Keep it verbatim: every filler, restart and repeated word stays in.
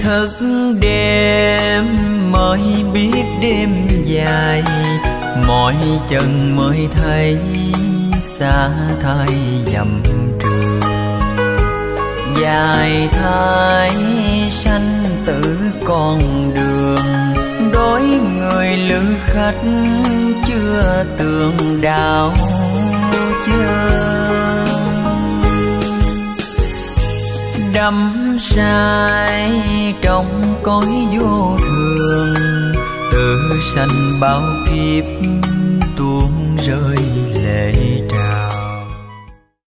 Thức đêm mới biết đêm dài, mỏi chân mới thấy xa thay dặm trường. Dài thái sanh tử con đường, đối người lữ khách chưa tường đạo chân. Đắm say trong cõi vô thường, từ sanh bao kiếp tuôn rơi lệ tràn.